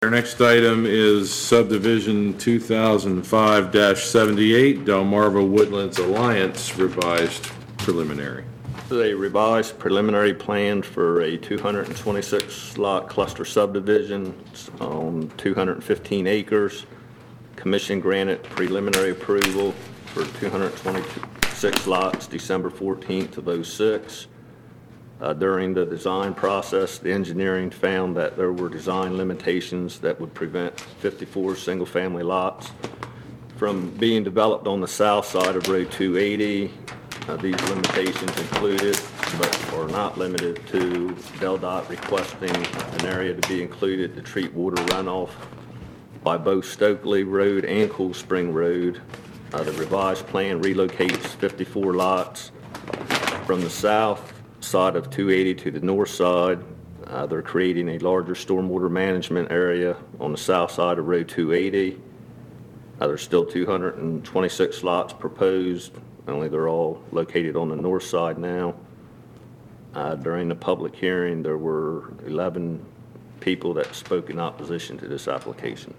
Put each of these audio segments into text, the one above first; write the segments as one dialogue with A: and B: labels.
A: Our next item is subdivision 2005-78, Delmarva Woodlands Alliance revised preliminary.
B: This is a revised preliminary plan for a 226-lot cluster subdivision on 215 acres. Commission granted preliminary approval for 226 lots December 14th of '06. During the design process, the engineering found that there were design limitations that would prevent 54 single-family lots from being developed on the south side of Road 280. These limitations included, but are not limited to, DelDOT requesting an area to be included to treat water runoff by both Stokely Road and Cool Spring Road. The revised plan relocates 54 lots from the south side of 280 to the north side. They're creating a larger stormwater management area on the south side of Road 280. There's still 226 lots proposed, only they're all located on the north side now. During the public hearing, there were 11 people that spoke in opposition to this application.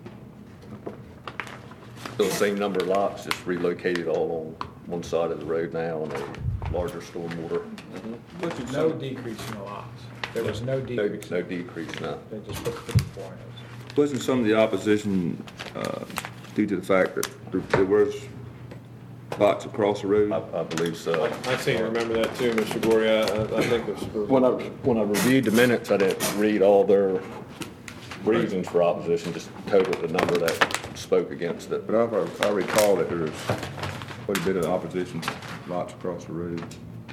B: Still the same number of lots, just relocated all on one side of the road now on a larger stormwater.
C: No decrease in the lots. There was no decrease.
B: No decrease, no.
C: They just put 54 in those.
D: Wasn't some of the opposition due to the fact that there was lots across the road?
B: I believe so.
A: I seem to remember that too, Mr. Gordy. I think this was...
B: When I reviewed the minutes, I didn't read all their reasons for opposition, just totaled the number that spoke against it.
D: But I recall that there was quite a bit of opposition, lots across the road.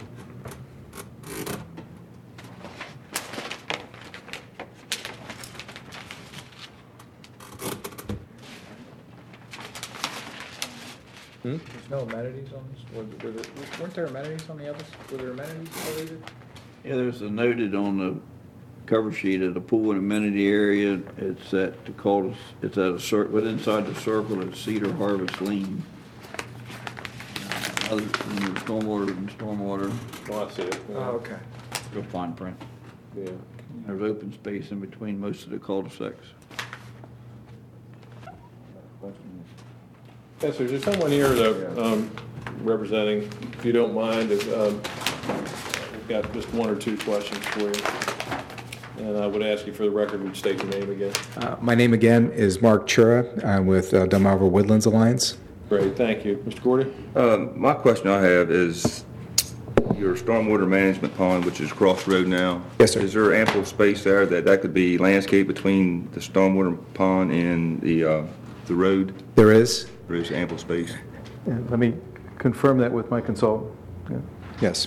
C: There's no amenities on this? Weren't there amenities on the others? Were there amenities on either?
E: Yeah, there's a noted on the cover sheet of the pool and amenity area. It's at the it's at a circle, but inside the circle is Cedar Harvest Lane. Other than the stormwater,
A: Oh, I see it.
C: Oh, okay.
E: real fine print.
A: Yeah.
E: There's open space in between most of the cul-de-sacs.
A: Yes, sir. There's someone here, though, representing, if you don't mind, we've got just one or two questions for you. And I would ask you for the record, would you state your name again?
F: My name again is Mark Chura. I'm with Delmarva Woodlands Alliance.
A: Great, thank you. Mr. Gordy?
D: My question I have is your stormwater management pond, which is across the road now.
F: Yes, sir.
D: Is there ample space there that could be landscaped between the stormwater pond and the road?
F: There is?
D: There is ample space.
G: Yeah, let me confirm that with my consultant. Yeah.
F: Yes,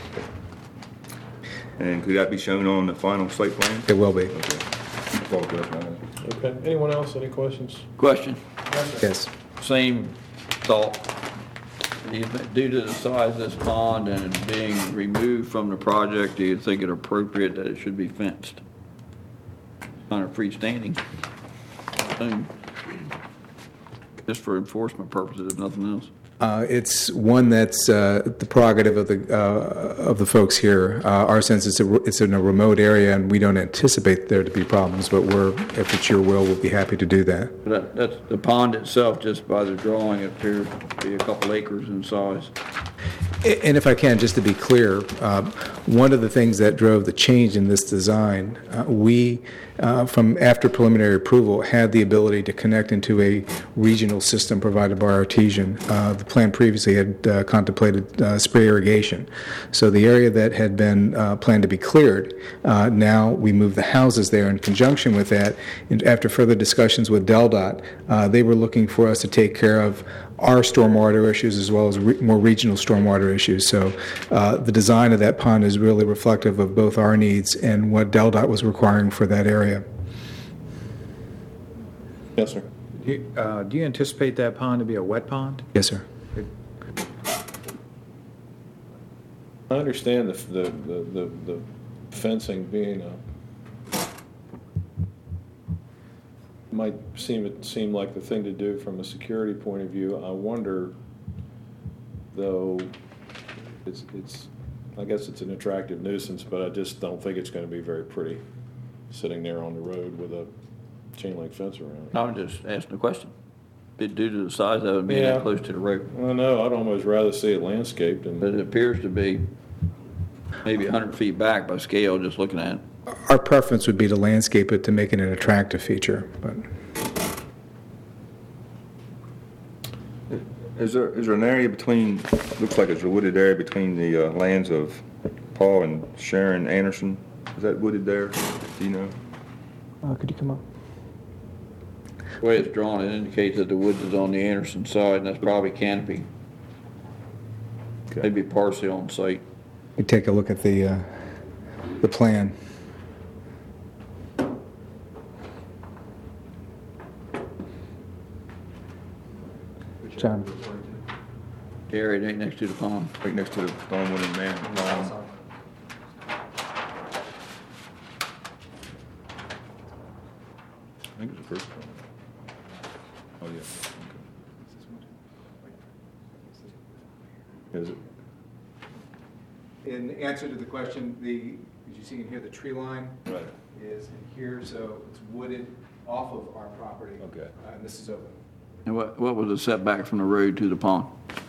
D: And could that be shown on the final site plan?
F: it will be.
D: Okay. That's all the question I have.
A: Okay. Anyone else? Any questions?
E: Question,
F: Yes.
E: same thought. Due to the size of this pond and being removed from the project, do you think it appropriate that it should be fenced? On a freestanding thing? Just for enforcement purposes, if nothing else.
F: It's one that's the prerogative of the folks here. Our sense is it's in a remote area, and we don't anticipate there to be problems. But if it's your will, we'll be happy to do that.
E: But that's the pond itself, just by the drawing, it appears to be a couple acres in size.
F: And if I can, just to be clear, one of the things that drove the change in this design, we, from after preliminary approval, had the ability to connect into a regional system provided by Artesian. The plan previously had contemplated spray irrigation. So the area that had been planned to be cleared, now we move the houses there in conjunction with that. And after further discussions with DelDOT, they were looking for us to take care of our stormwater issues as well as more regional stormwater issues. So the design of that pond is really reflective of both our needs and what DelDOT was requiring for that area.
A: Yes, sir.
C: Do you anticipate that pond to be a wet pond?
F: Yes, sir.
A: I understand the fencing being might seem like the thing to do from a security point of view. I wonder, though, I guess it's an attractive nuisance, but I just don't think it's going to be very pretty sitting there on the road with a chain link fence around it.
E: I'm just asking a question. Due to the size of it being
A: Yeah.
E: that close to the road.
A: I know, I'd almost rather see it landscaped and.
E: But it appears to be maybe 100 feet back by scale, just looking at it.
F: Our preference would be to landscape it to make it an attractive feature, but
D: Is there an area between, looks like it's a wooded area between the lands of Paul and Sharon Anderson? Is that wooded there? Do you know?
G: Could you come up?
E: The way it's drawn, it indicates that the woods is on the Anderson side, and that's probably canopy.
D: Okay.
E: Maybe partially on site.
F: we take a look at the plan.
G: John?
E: The area right next to the pond.
D: Right next to the Stormwood and Man Lawn. I think it's the first one. Oh, yeah. Okay. Is it?
F: In answer to the question, as you see in here, the tree line
D: Right.
F: is in here, so it's wooded off of our property.
D: Okay.
F: And this is open.
E: And what was the setback from the road to the pond?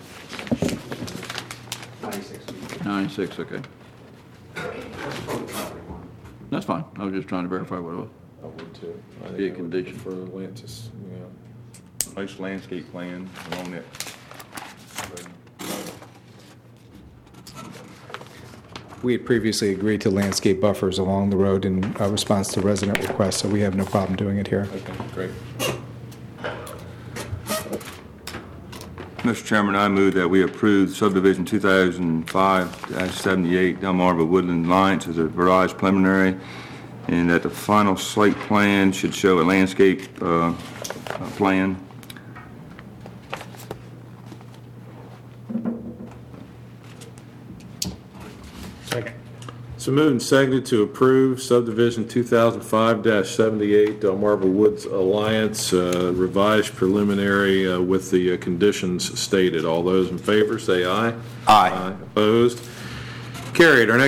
F: 96 feet.
E: 96, okay. That's fine. I was just trying to verify what it was.
A: I would too. I think
E: Be a
A: I would
E: condition.
A: prefer Atlantis, you know.
D: Nice landscape plan along that.
F: We had previously agreed to landscape buffers along the road in response to resident requests, so we have no problem doing it here.
A: Okay, great.
D: Mr. Chairman, I move that we approve subdivision 2005-78 Delmarva Woodland Alliance as a revised preliminary, and that the final site plan should show a landscape plan.
A: So moved and seconded to approve subdivision 2005-78 Delmarva Woods Alliance revised preliminary with the conditions stated. All those in favor, say aye.
D: Aye.
A: Opposed? Carried. Our next